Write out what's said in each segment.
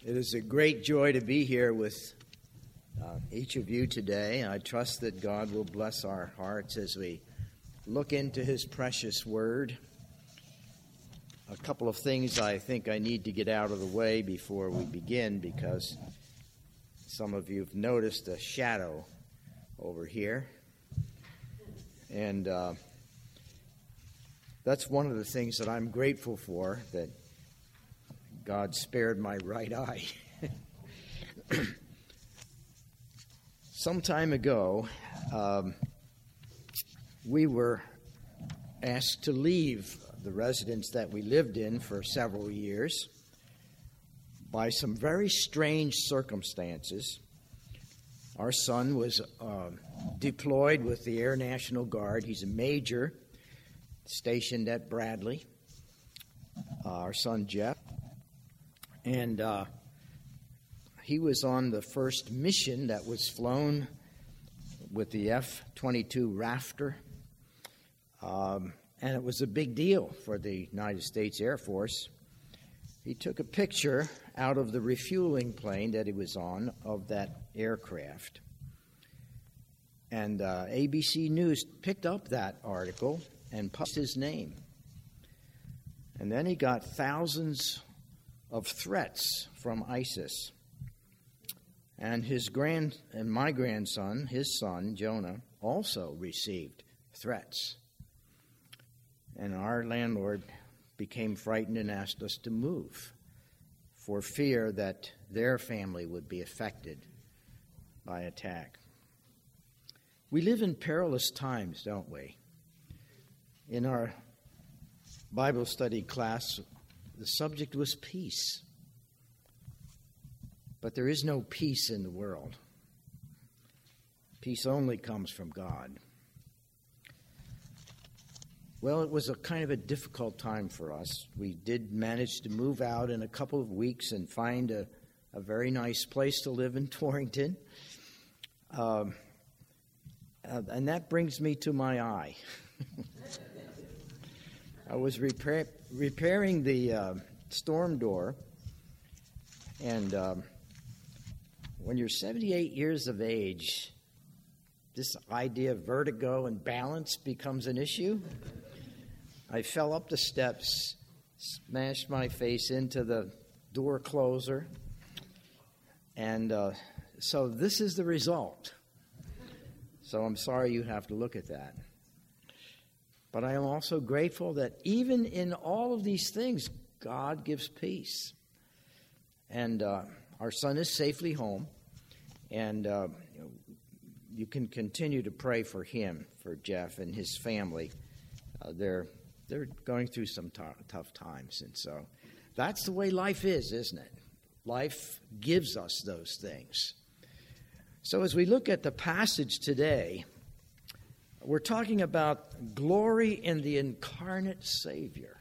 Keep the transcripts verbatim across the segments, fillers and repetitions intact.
It is a great joy to be here with uh, each of you today. I trust that God will bless our hearts as we look into His precious Word. A couple of things I think I need to get out of the way before we begin, because some of you have noticed a shadow over here. And uh, that's one of the things that I'm grateful for, that God spared my right eye. Some time ago, um, we were asked to leave the residence that we lived in for several years by some very strange circumstances. Our son was uh, deployed with the Air National Guard. He's a major stationed at Bradley. Uh, our son Jeff. And uh, he was on the first mission that was flown with the F twenty-two Raptor. Um, and it was a big deal for the United States Air Force. He took a picture out of the refueling plane that he was on of that aircraft. And uh, A B C News picked up that article and published his name. And then he got thousands of threats from ISIS. And his grand and my grandson, his son, Jonah, also received threats. And our landlord became frightened and asked us to move for fear that their family would be affected by attack. We live in perilous times, don't we? In our Bible study class, the subject was peace. But there is no peace in the world. Peace only comes from God. Well, it was a kind of a difficult time for us. We did manage to move out in a couple of weeks and find a, a very nice place to live in Torrington. Um, uh, and that brings me to my eye. I was repair, repairing the uh, storm door, and um, when you're seventy-eight years of age, this idea of vertigo and balance becomes an issue. I fell up the steps, smashed my face into the door closer, and uh, so this is the result. So I'm sorry you have to look at that. But I am also grateful that even in all of these things, God gives peace. And uh, our son is safely home, and uh, you can continue to pray for him, for Jeff and his family. Uh, they're they're going through some t- tough times, and so that's the way life is, isn't it? Life gives us those things. So as we look at the passage today, we're talking about glory in the incarnate Savior.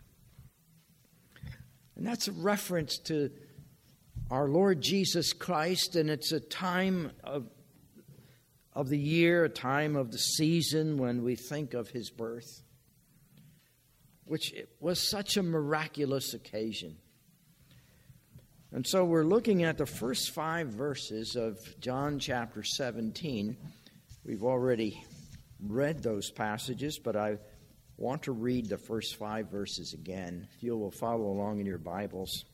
And that's a reference to our Lord Jesus Christ, and it's a time of, of the year, a time of the season when we think of His birth, which was such a miraculous occasion. And so we're looking at the first five verses of John chapter seventeen. We've already read those passages, but I want to read the first five verses again, if you will follow along in your Bibles.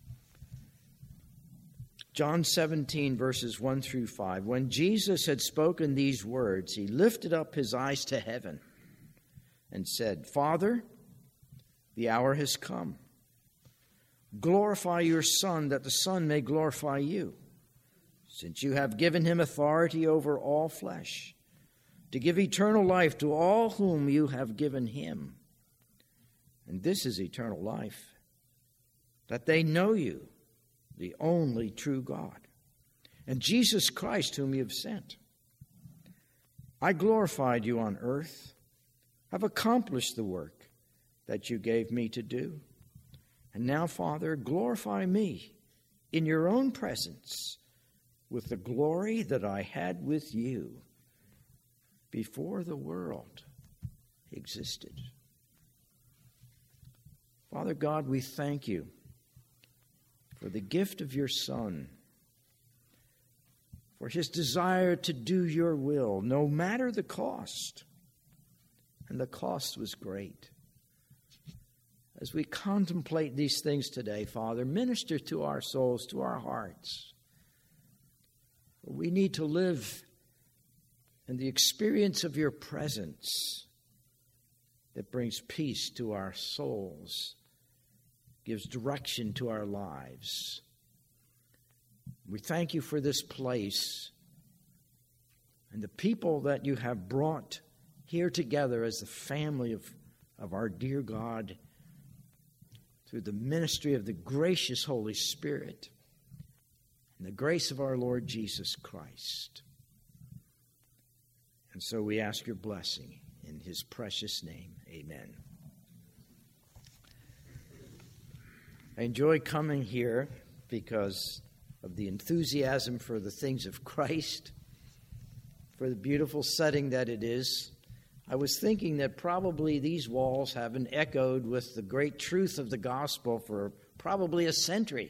John seventeen, verses one through five. When Jesus had spoken these words, He lifted up His eyes to heaven and said, Father, the hour has come. Glorify your Son, that the Son may glorify you, since you have given Him authority over all flesh, to give eternal life to all whom you have given Him. And this is eternal life, that they know you, the only true God, and Jesus Christ whom you have sent. I glorified you on earth, have accomplished the work that you gave me to do. And now, Father, glorify me in your own presence with the glory that I had with you before the world existed. Father God, we thank you for the gift of your Son, for his desire to do your will, no matter the cost. And the cost was great. As we contemplate these things today, Father, minister to our souls, to our hearts. We need to live in the experience of your presence that brings peace to our souls, gives direction to our lives. We thank you for this place and the people that you have brought here together as the family of, of our dear God through the ministry of the gracious Holy Spirit and the grace of our Lord Jesus Christ. And so we ask your blessing in his precious name. Amen. I enjoy coming here because of the enthusiasm for the things of Christ, for the beautiful setting that it is. I was thinking that probably these walls haven't echoed with the great truth of the gospel for probably a century.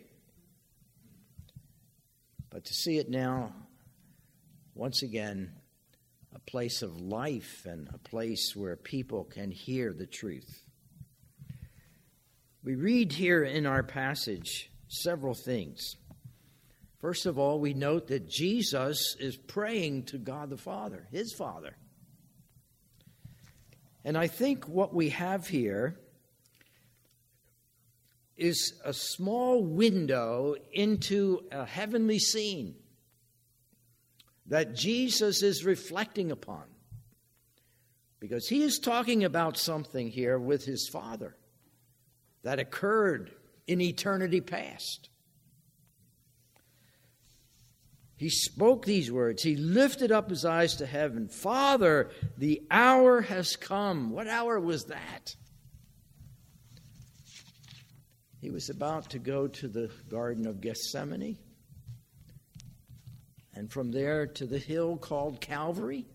But to see it now, once again, a place of life and a place where people can hear the truth. We read here in our passage several things. First of all, we note that Jesus is praying to God the Father, his Father. And I think what we have here is a small window into a heavenly scene that Jesus is reflecting upon. Because he is talking about something here with his Father that occurred in eternity past. He spoke these words. He lifted up his eyes to heaven. Father, the hour has come. What hour was that? He was about to go to the Garden of Gethsemane, and from there to the hill called Calvary,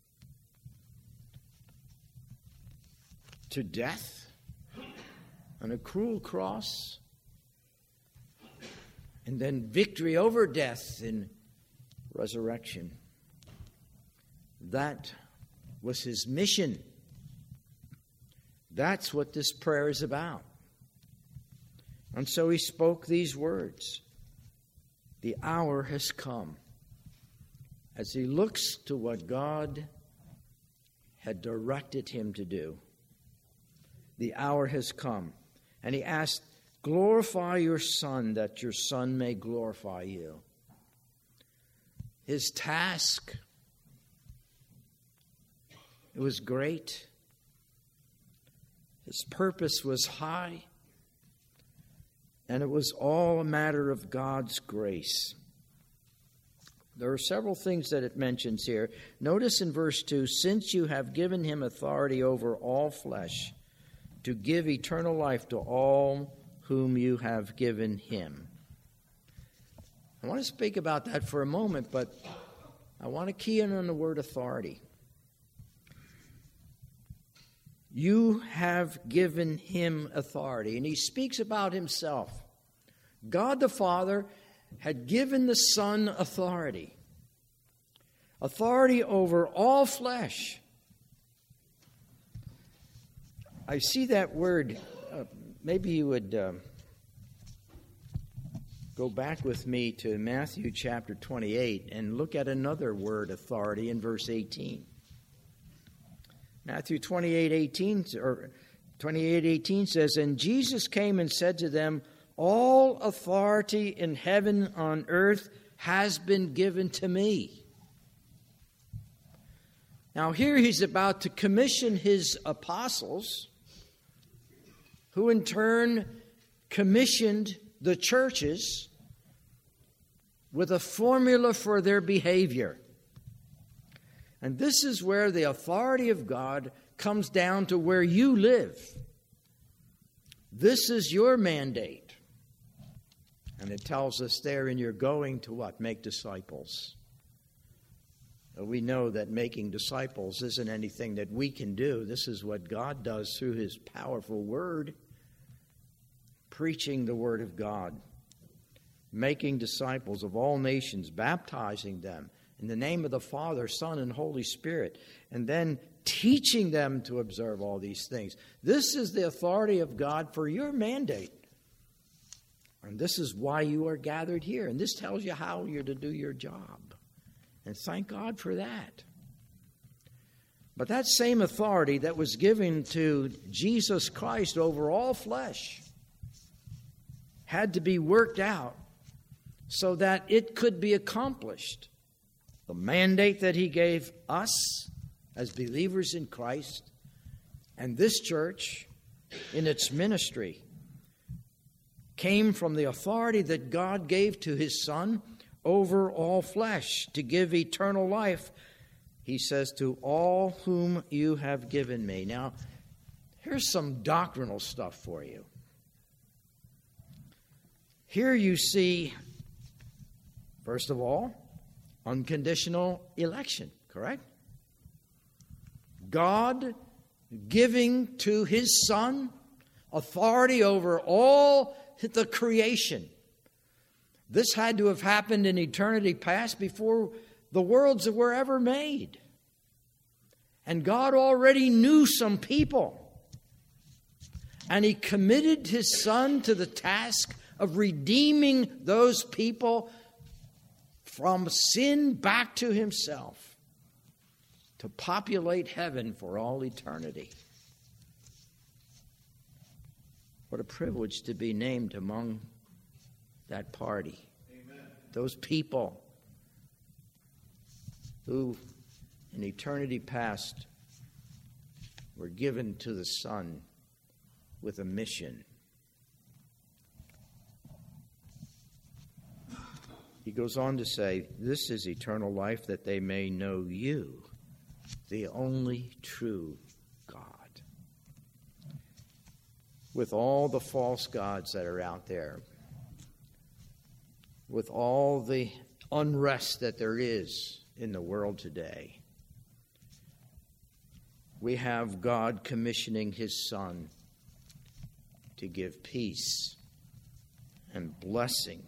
to death on a cruel cross, and then victory over death in resurrection. That was his mission. That's what this prayer is about. And so he spoke these words. The hour has come. As he looks to what God had directed him to do. The hour has come. And he asked, glorify your Son, that your Son may glorify you. His task, it was great. His purpose was high. And it was all a matter of God's grace. There are several things that it mentions here. Notice in verse two, since you have given him authority over all flesh, to give eternal life to all whom you have given him. I want to speak about that for a moment, but I want to key in on the word authority. You have given him authority. And he speaks about himself. God the Father had given the Son authority. Authority over all flesh. I see that word. Uh, maybe you would uh, go back with me to Matthew chapter twenty-eight and look at another word, authority, in verse eighteen. Matthew twenty-eight eighteen or twenty-eight eighteen says, and Jesus came and said to them, all authority in heaven and on earth has been given to me. Now here he's about to commission his apostles, who in turn commissioned the churches with a formula for their behavior. And this is where the authority of God comes down to where you live. This is your mandate. And it tells us there, and you're going to what? Make disciples. We know that making disciples isn't anything that we can do. This is what God does through his powerful word, preaching the word of God. making disciples of all nations, baptizing them in the name of the Father, Son, and Holy Spirit, and then teaching them to observe all these things. This is the authority of God for your mandate. And this is why you are gathered here. And this tells you how you're to do your job. And thank God for that. But that same authority that was given to Jesus Christ over all flesh had to be worked out so that it could be accomplished. The mandate that he gave us as believers in Christ and this church in its ministry came from the authority that God gave to his Son over all flesh to give eternal life. He says, to all whom you have given me. Now, here's some doctrinal stuff for you. Here you see, first of all, unconditional election, correct? God giving to his Son authority over all the creation. This had to have happened in eternity past before the worlds were ever made. And God already knew some people. And he committed his Son to the task of redeeming those people from sin back to himself, to populate heaven for all eternity. What a privilege to be named among that party. Amen. Those people who in eternity past were given to the Son with a mission. He goes on to say, this is eternal life, that they may know you, the only true God. With all the false gods that are out there, with all the unrest that there is in the world today, we have God commissioning his Son to give peace and blessing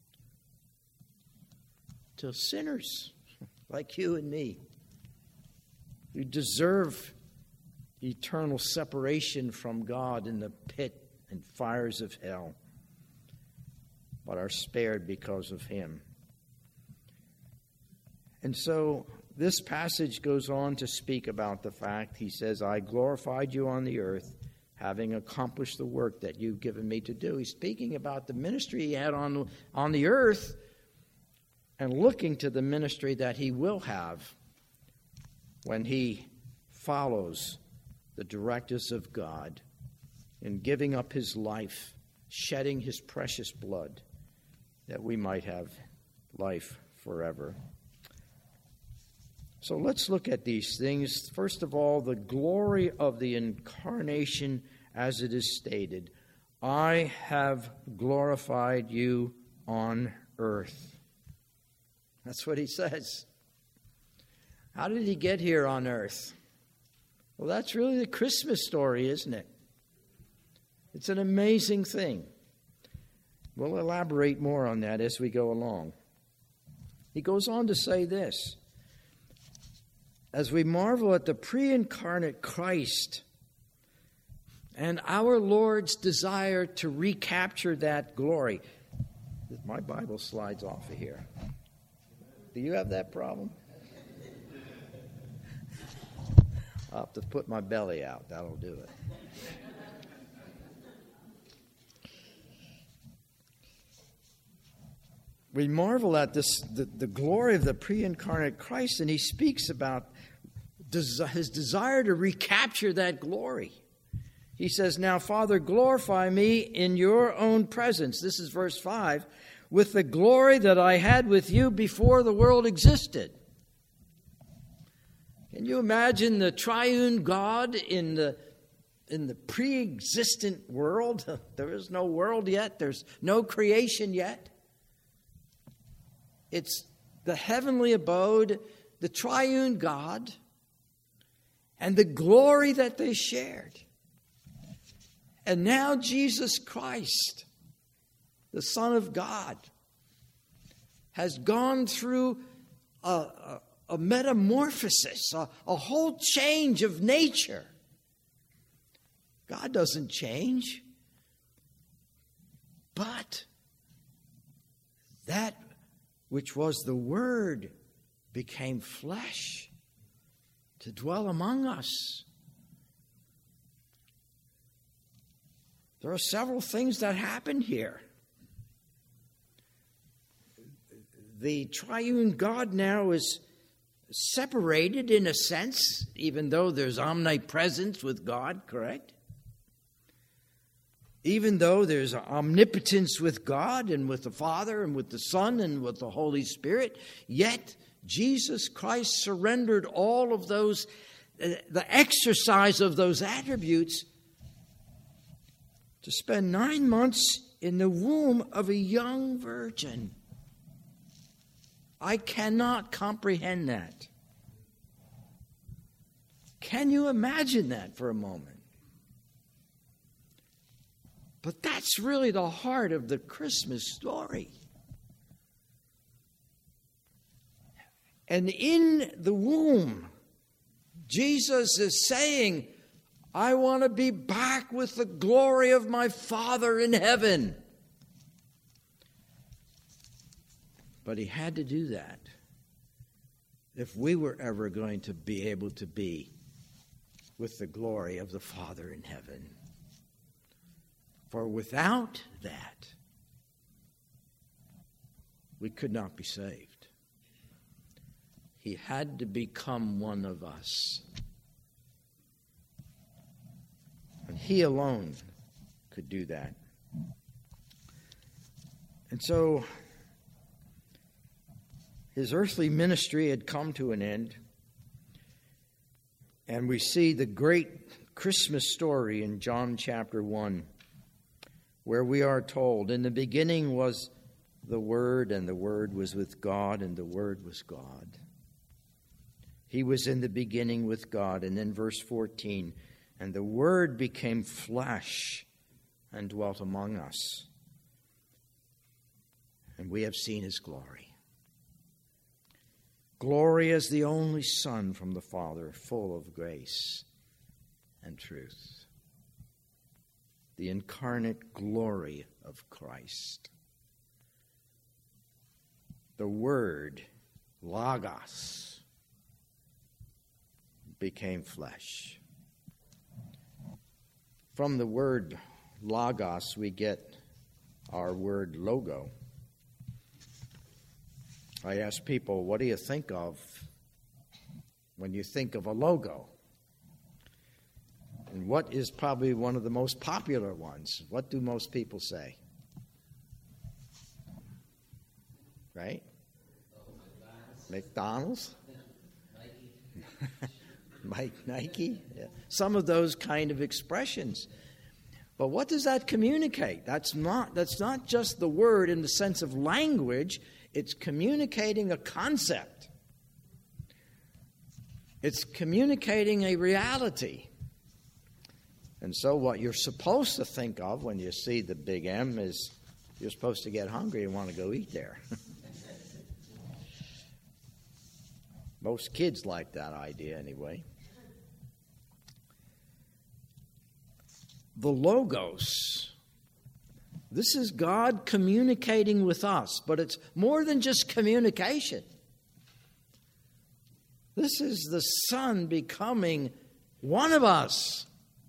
to sinners like you and me, who deserve eternal separation from God in the pit and fires of hell, but are spared because of him. And so this passage goes on to speak about the fact, he says, I glorified you on the earth, having accomplished the work that you've given me to do. He's speaking about the ministry he had on, on the earth and looking to the ministry that he will have when he follows the directives of God in giving up his life, shedding his precious blood, that we might have life forever. So let's look at these things. First of all, the glory of the incarnation as it is stated. I have glorified you on earth. That's what he says. How did he get here on earth? Well, that's really the Christmas story, isn't it? It's an amazing thing. We'll elaborate more on that as we go along. He goes on to say this. As we marvel at the pre-incarnate Christ and our Lord's desire to recapture that glory. My Bible slides off of here. Do you have that problem? I'll have to put my belly out. That'll do it. We marvel at this, the, the glory of the pre-incarnate Christ, and he speaks about des- his desire to recapture that glory. He says, now, Father, glorify me in your own presence. This is verse five. With the glory that I had with you before the world existed. Can you imagine the triune God in the in the pre-existent world? There is no world yet. There's no creation yet. It's the heavenly abode, the triune God, and the glory that they shared. And now Jesus Christ, the Son of God, has gone through a, a, a metamorphosis, a, a whole change of nature. God doesn't change. But that which was the Word became flesh to dwell among us. There are several things that happen here. The triune God now is separated in a sense, even though there's omnipresence with God, correct? Even though there's omnipotence with God and with the Father and with the Son and with the Holy Spirit, yet Jesus Christ surrendered all of those, the exercise of those attributes, to spend nine months in the womb of a young virgin. I cannot comprehend that. Can you imagine that for a moment? But that's really the heart of the Christmas story. And in the womb, Jesus is saying, I want to be back with the glory of my Father in heaven. But he had to do that if we were ever going to be able to be with the glory of the Father in heaven. For without that, we could not be saved. He had to become one of us. And he alone could do that. And so his earthly ministry had come to an end. And we see the great Christmas story in John chapter one, where we are told, in the beginning was the Word, and the Word was with God, and the Word was God. He was in the beginning with God. And then verse fourteen, and the Word became flesh and dwelt among us, and we have seen his glory. Glory as the only Son from the Father, full of grace and truth. The incarnate glory of Christ. The Word, Logos, became flesh. From the word Logos, we get our word logo. I ask people, what do you think of when you think of a logo? And what is probably one of the most popular ones? What do most people say? Right? McDonald's? Mike Nike? Yeah. Some of those kind of expressions. But what does that communicate? That's not, that's not just the word in the sense of language. It's communicating a concept. It's communicating a reality. And so what you're supposed to think of when you see the big M is you're supposed to get hungry and want to go eat there. Most kids like that idea anyway. The Logos. This is God communicating with us, but it's more than just communication. This is the Son becoming one of us.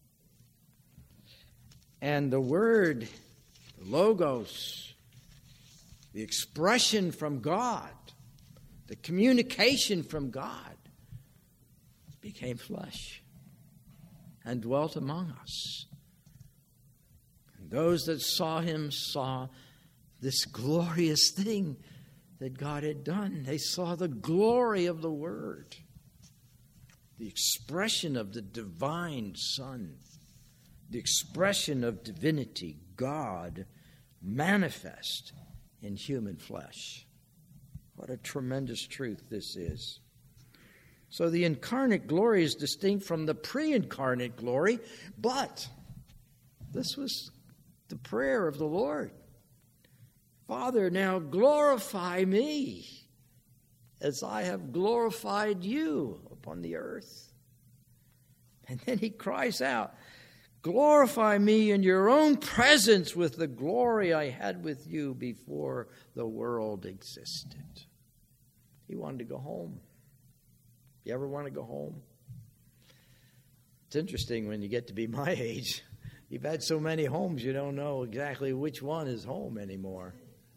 And the word, the Logos, the expression from God, the communication from God, became flesh and dwelt among us. And those that saw him saw this glorious thing that God had done. They saw the glory of the Word, the expression of the divine Son, the expression of divinity, God manifest in human flesh. What a tremendous truth this is. So the incarnate glory is distinct from the pre-incarnate glory, but this was the prayer of the Lord. Father, now glorify me as I have glorified you upon the earth. And then he cries out, glorify me in your own presence with the glory I had with you before the world existed. He wanted to go home. You ever want to go home? It's interesting when you get to be my age. You've had so many homes you don't know exactly which one is home anymore.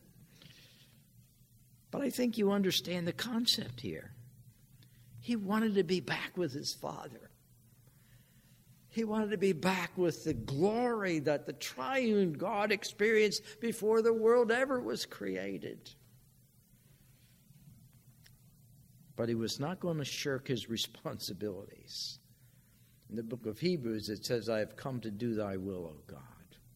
But I think you understand the concept here. He wanted to be back with his Father. He wanted to be back with the glory that the triune God experienced before the world ever was created. But he was not going to shirk his responsibilities. In the book of Hebrews, it says, I have come to do thy will, O God.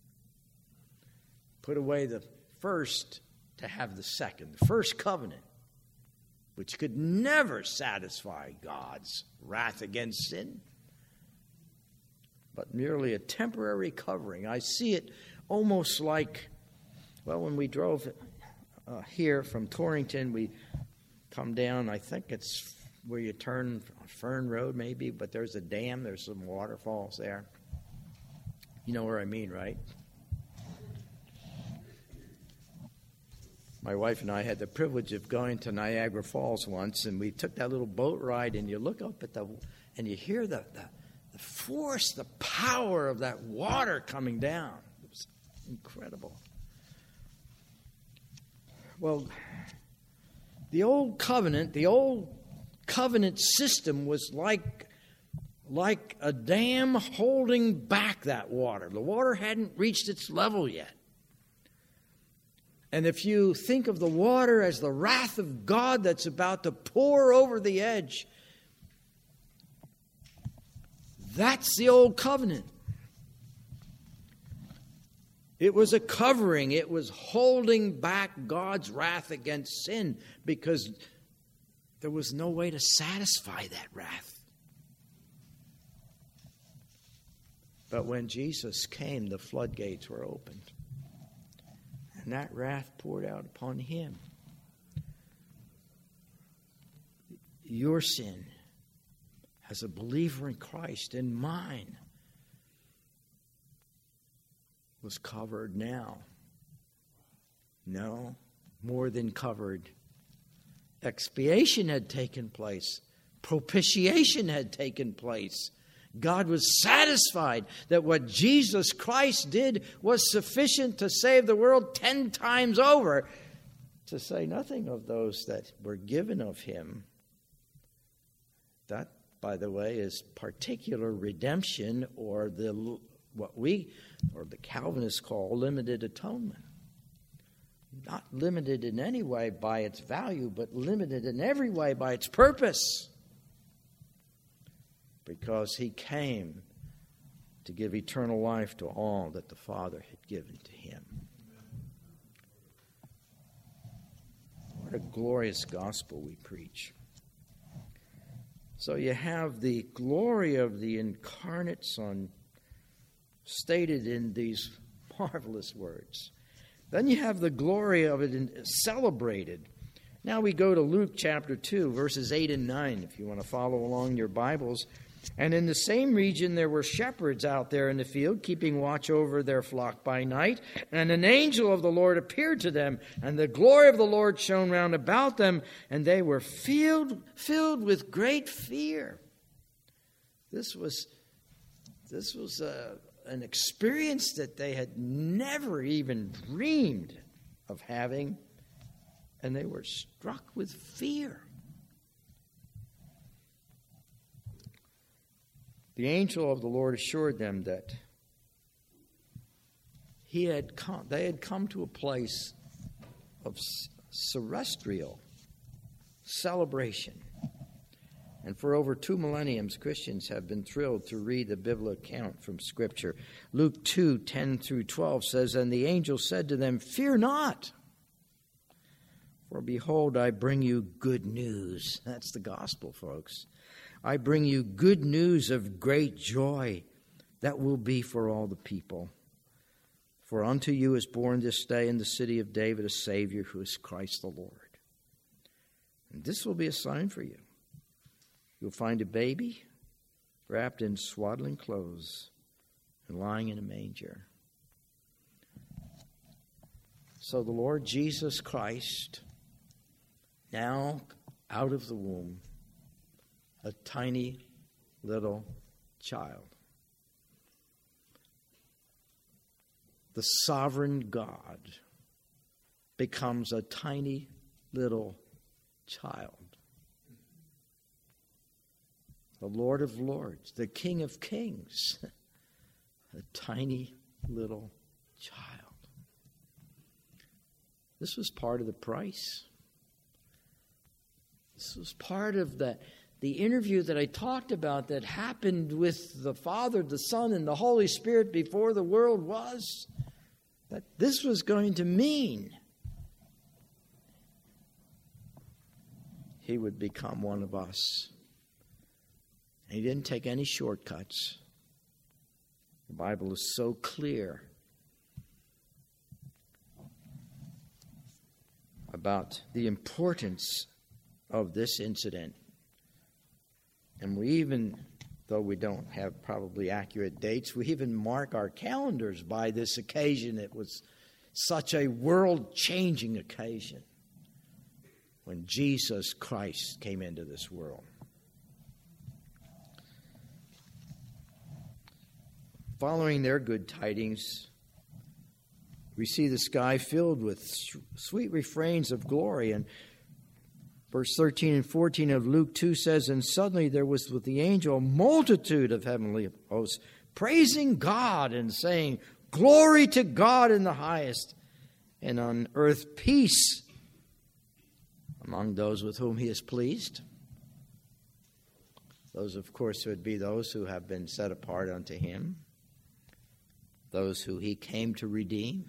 Put away the first to have the second. The first covenant, which could never satisfy God's wrath against sin, but merely a temporary covering. I see it almost like, well, when we drove uh, here from Torrington, we come down, I think it's where you turn on Fern Road maybe, but there's a dam, there's some waterfalls there. You know where I mean, right? My wife and I had the privilege of going to Niagara Falls once, and we took that little boat ride, and you look up at the, and you hear the, the, the force, the power of that water coming down. It was incredible. Well, the old covenant, the old covenant system was like, like a dam holding back that water. The water hadn't reached its level yet. And if you think of the water as the wrath of God that's about to pour over the edge, that's the old covenant. It was a covering. It was holding back God's wrath against sin because there was no way to satisfy that wrath. But when Jesus came, the floodgates were opened. And that wrath poured out upon him. Your sin, as a believer in Christ, and mine, was covered now. No, more than covered. Expiation had taken place. Propitiation had taken place. God was satisfied that what Jesus Christ did was sufficient to save the world ten times over, to say nothing of those that were given of him. That, by the way, is particular redemption, or the what we, or the Calvinists call limited atonement. Not limited in any way by its value, but limited in every way by its purpose. Because he came to give eternal life to all that the Father had given to him. What a glorious gospel we preach. So you have the glory of the incarnate Son stated in these marvelous words. Then you have the glory of it in, celebrated. Now we go to Luke chapter two, verses eight and nine, if you want to follow along in your Bibles. And in the same region there were shepherds out there in the field, keeping watch over their flock by night. And an angel of the Lord appeared to them, and the glory of the Lord shone round about them, and they were filled, filled with great fear. This was, this was a, an experience that they had never even dreamed of having, and they were struck with fear. The angel of the Lord assured them that he had come, they had come to a place of celestial celebration. And for over two millenniums, Christians have been thrilled to read the biblical account from Scripture. Luke two, ten through twelve says, And the angel said to them, Fear not, for behold, I bring you good news. That's the gospel, folks. I bring you good news of great joy that will be for all the people. For unto you is born this day in the city of David a Savior, who is Christ the Lord. And this will be a sign for you. You'll find a baby wrapped in swaddling clothes and lying in a manger. So the Lord Jesus Christ, now out of the womb, a tiny little child. The sovereign God becomes a tiny little child. The Lord of Lords, the King of Kings, a tiny little child. This was part of the price. This was part of the, the interview that I talked about that happened with the Father, the Son, and the Holy Spirit before the world was. That this was going to mean he would become one of us. And he didn't take any shortcuts. The Bible is so clear about the importance of this incident. And we even, though we don't have probably accurate dates, we even mark our calendars by this occasion. It was such a world-changing occasion when Jesus Christ came into this world. Following their good tidings, we see the sky filled with sweet refrains of glory. And verse thirteen and fourteen of Luke two says, and suddenly there was with the angel a multitude of heavenly hosts, praising God and saying, glory to God in the highest, and on earth peace among those with whom he is pleased. Those, of course, would be those who have been set apart unto him, those who he came to redeem.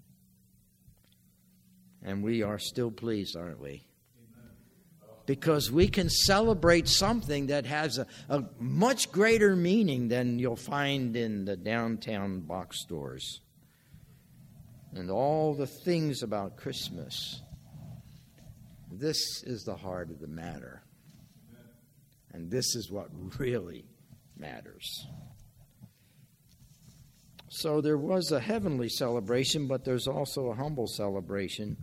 And we are still pleased, aren't we? Because we can celebrate something that has a, a much greater meaning than you'll find in the downtown box stores. And all the things about Christmas. This is the heart of the matter. And this is what really matters. So there was a heavenly celebration, but there's also a humble celebration.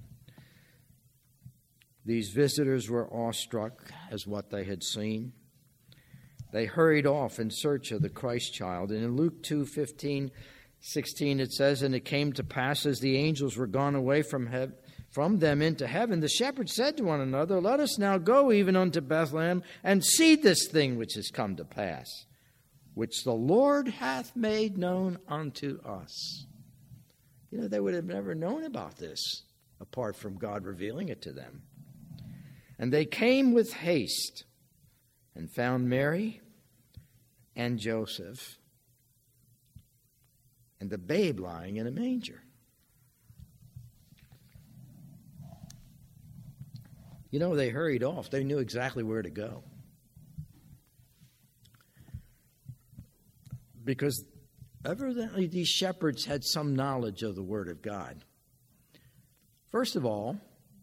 These visitors were awestruck as what they had seen. They hurried off in search of the Christ child. And in Luke two, fifteen, sixteen, it says, and it came to pass as the angels were gone away from heaven, from them into heaven, the shepherds said to one another, let us now go even unto Bethlehem and see this thing which has come to pass, which the Lord hath made known unto us. You know, they would have never known about this apart from God revealing it to them. And they came with haste and found Mary and Joseph and the babe lying in a manger. You know, they hurried off. They knew exactly where to go. Because evidently these shepherds had some knowledge of the Word of God. First of all,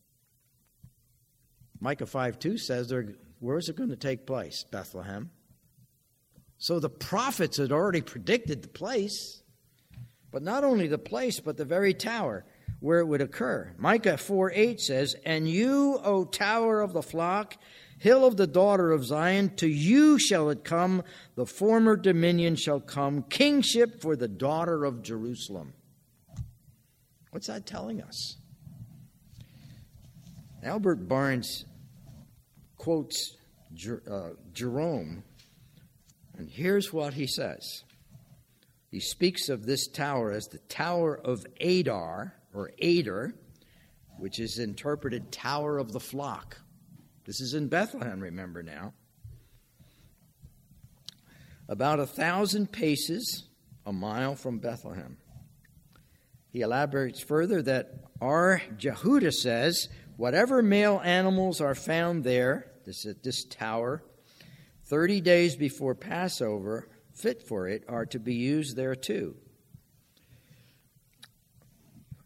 Micah five two says, where is it going to take place? Bethlehem. So the prophets had already predicted the place, but not only the place, but the very tower where it would occur. Micah four eight says, and you, O tower of the flock, hill of the daughter of Zion, to you shall it come, the former dominion shall come, kingship for the daughter of Jerusalem. What's that telling us? Albert Barnes quotes Jer- uh, Jerome, and here's what he says. He speaks of this tower as the Tower of Adar, or Ader, which is interpreted Tower of the Flock. This is in Bethlehem, remember now. About a thousand paces, a mile from Bethlehem. He elaborates further that R. Jehuda says, whatever male animals are found there, this at this tower, thirty days before Passover, fit for it, are to be used there too.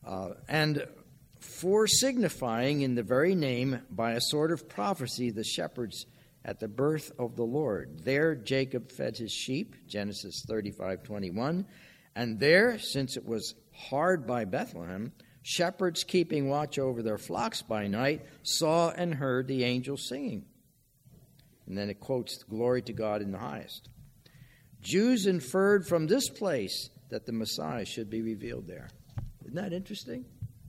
Uh, and for signifying in the very name by a sort of prophecy the shepherds at the birth of the Lord. There Jacob fed his sheep, Genesis thirty-five twenty-one, and there, since it was hard by Bethlehem, shepherds keeping watch over their flocks by night saw and heard the angels singing. And then it quotes, glory to God in the highest. Jews inferred from this place that the Messiah should be revealed there. Isn't that interesting?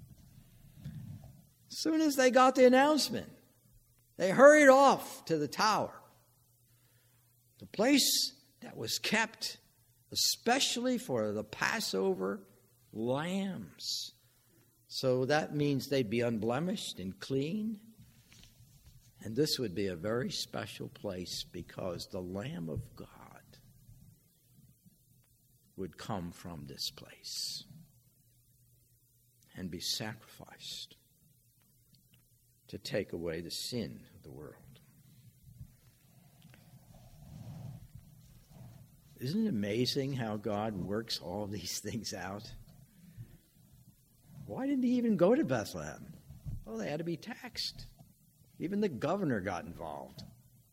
As soon as they got the announcement, they hurried off to the tower, the place that was kept especially for the Passover lambs. So that means they'd be unblemished and clean. And this would be a very special place because the Lamb of God would come from this place and be sacrificed to take away the sin of the world. Isn't it amazing how God works all these things out? Why didn't he even go to Bethlehem? Well, they had to be taxed. Even the governor got involved.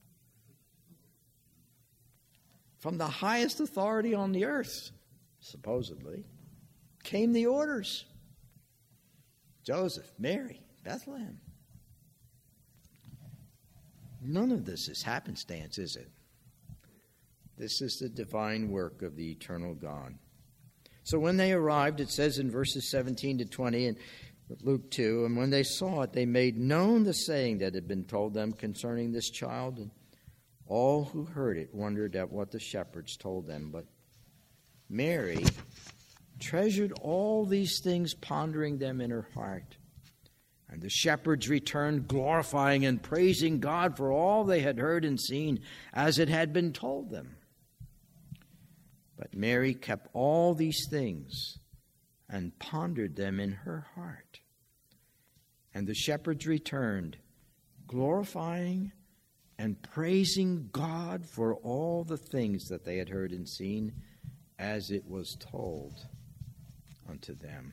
From the highest authority on the earth, supposedly, came the orders. Joseph, Mary, Bethlehem. None of this is happenstance, is it? This is the divine work of the eternal God. So when they arrived, it says in verses seventeen to twenty in Luke two, and when they saw it, they made known the saying that had been told them concerning this child, and all who heard it wondered at what the shepherds told them. But Mary treasured all these things, pondering them in her heart. And the shepherds returned, glorifying and praising God for all they had heard and seen, as it had been told them. But Mary kept all these things and pondered them in her heart. And the shepherds returned, glorifying and praising God for all the things that they had heard and seen, as it was told unto them.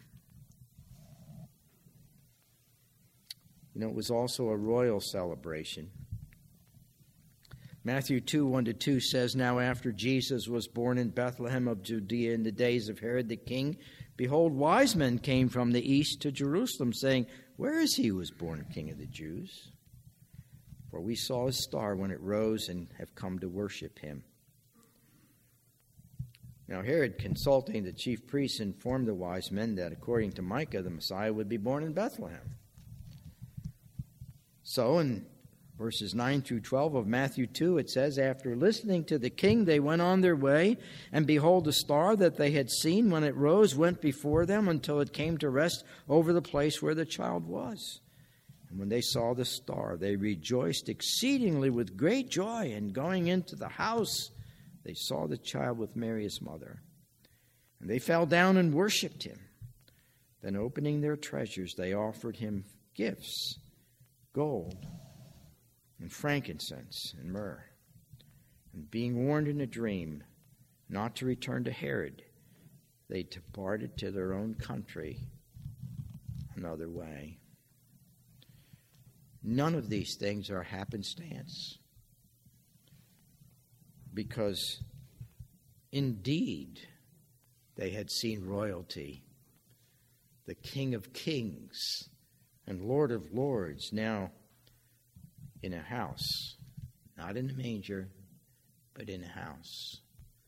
You know, it was also a royal celebration. Matthew two, one to two says, Now after Jesus was born in Bethlehem of Judea in the days of Herod the king, behold, wise men came from the east to Jerusalem, saying, Where is he who was born King of the Jews? For we saw his star when it rose and have come to worship him. Now Herod, consulting the chief priests, informed the wise men that according to Micah, the Messiah would be born in Bethlehem. So in verses nine through twelve of Matthew two, it says, After listening to the king, they went on their way, and behold, a star that they had seen when it rose went before them until it came to rest over the place where the child was. And when they saw the star, they rejoiced exceedingly with great joy, and going into the house, they saw the child with Mary his mother. And they fell down and worshipped him. Then opening their treasures, they offered him gifts, gold, and frankincense, and myrrh. And being warned in a dream not to return to Herod, they departed to their own country another way. None of these things are happenstance, because indeed they had seen royalty, the King of Kings and Lord of Lords, now in a house, not in a manger, but in a house.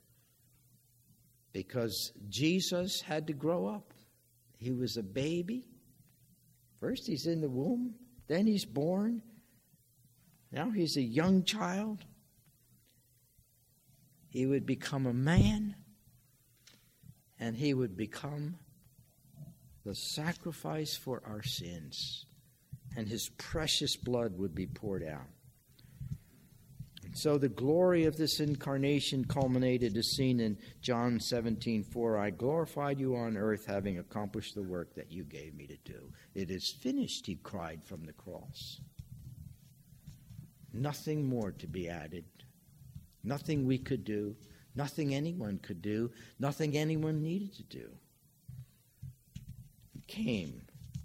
Because Jesus had to grow up. He was a baby. First he's in the womb, then he's born. Now he's a young child. He would become a man, and he would become the sacrifice for our sins, and his precious blood would be poured out. And so the glory of this incarnation culminated as seen in John seventeen four. I glorified you on earth, having accomplished the work that you gave me to do. It is finished, he cried from the cross. Nothing more to be added. Nothing we could do. Nothing anyone could do. Nothing anyone needed to do. came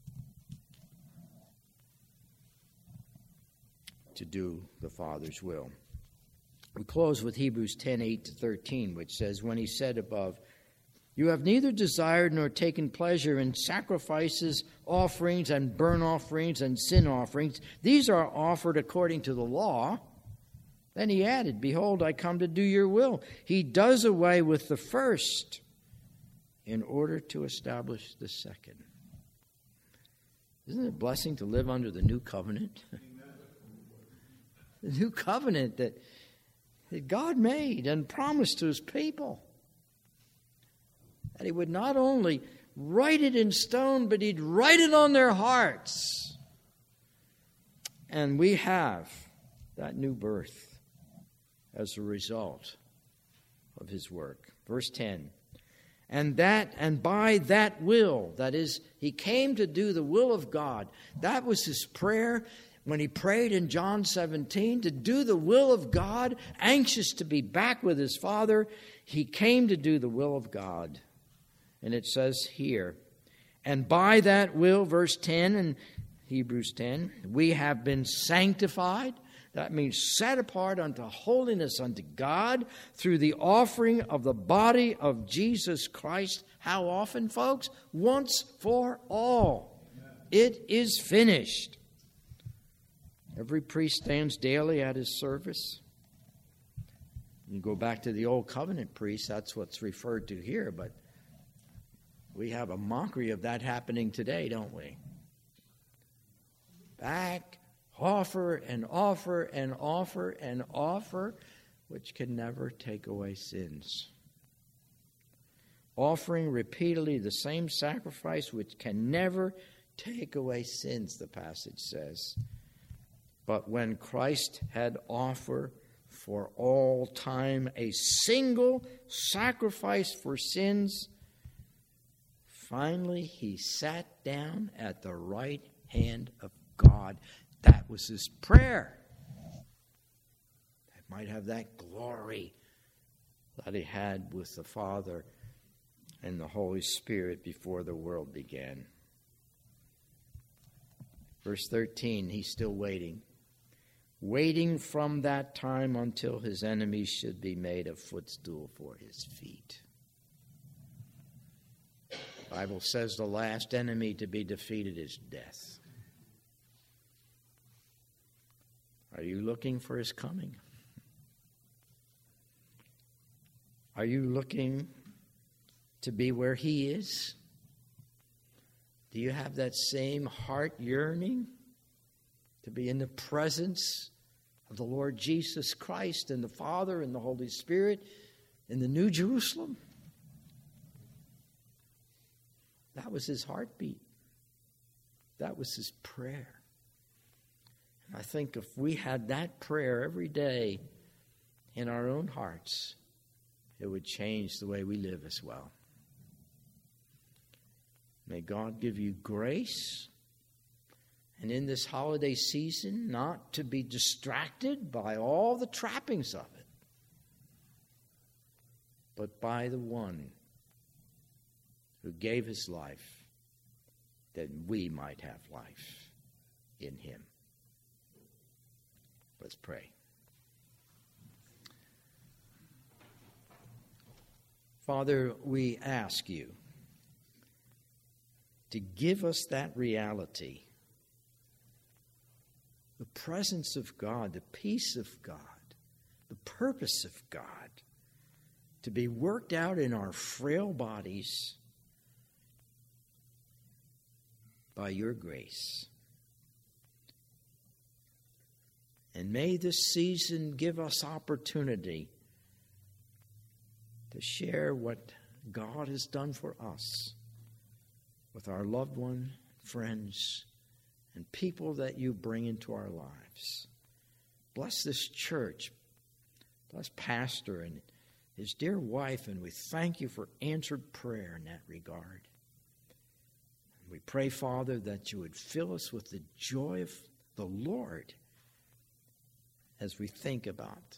to do the Father's will. We close with Hebrews ten, eight to thirteen, which says, when he said above, you have neither desired nor taken pleasure in sacrifices, offerings, and burnt offerings, and sin offerings. These are offered according to the law. Then he added, behold, I come to do your will. He does away with the first in order to establish the second. Isn't it a blessing to live under the new covenant? The new covenant that, that God made and promised to his people. That he would not only write it in stone, but he'd write it on their hearts. And we have that new birth as a result of his work. Verse ten. And that, and by that will, that is, he came to do the will of God. That was his prayer when he prayed in John seventeen, to do the will of God, anxious to be back with his Father. He came to do the will of God. And it says here, and by that will, verse ten in Hebrews ten, we have been sanctified. That means set apart unto holiness unto God through the offering of the body of Jesus Christ. How often, folks? Once for all. It is finished. Every priest stands daily at his service. You go back to the old covenant priest, that's what's referred to here, but we have a mockery of that happening today, don't we? Back, offer and offer and offer and offer, which can never take away sins. Offering repeatedly the same sacrifice, which can never take away sins, the passage says. But when Christ had offered for all time a single sacrifice for sins, finally, he sat down at the right hand of God. That was his prayer. That might have that glory that he had with the Father and the Holy Spirit before the world began. Verse thirteen, he's still waiting. Waiting from that time until his enemies should be made a footstool for his feet. The Bible says the last enemy to be defeated is death. Are you looking for his coming? Are you looking to be where he is? Do you have that same heart yearning to be in the presence of the Lord Jesus Christ and the Father and the Holy Spirit in the New Jerusalem? That was his heartbeat. That was his prayer. And I think if we had that prayer every day in our own hearts, it would change the way we live as well. May God give you grace, and in this holiday season, not to be distracted by all the trappings of it, but by the one who gave his life that we might have life in him. Let's pray. Father, we ask you to give us that reality, the presence of God, the peace of God, the purpose of God, to be worked out in our frail bodies by your grace. And may this season give us opportunity to share what God has done for us with our loved ones, friends, and people that you bring into our lives. Bless this church. Bless Pastor and his dear wife, and we thank you for answered prayer in that regard. We pray, Father, that you would fill us with the joy of the Lord as we think about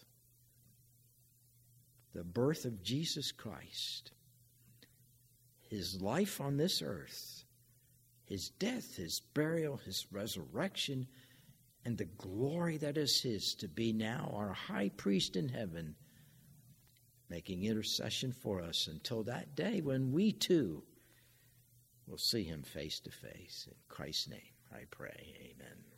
the birth of Jesus Christ, his life on this earth, his death, his burial, his resurrection, and the glory that is his to be now our high priest in heaven, making intercession for us until that day when we too will see him face to face. In Christ's name I pray, amen.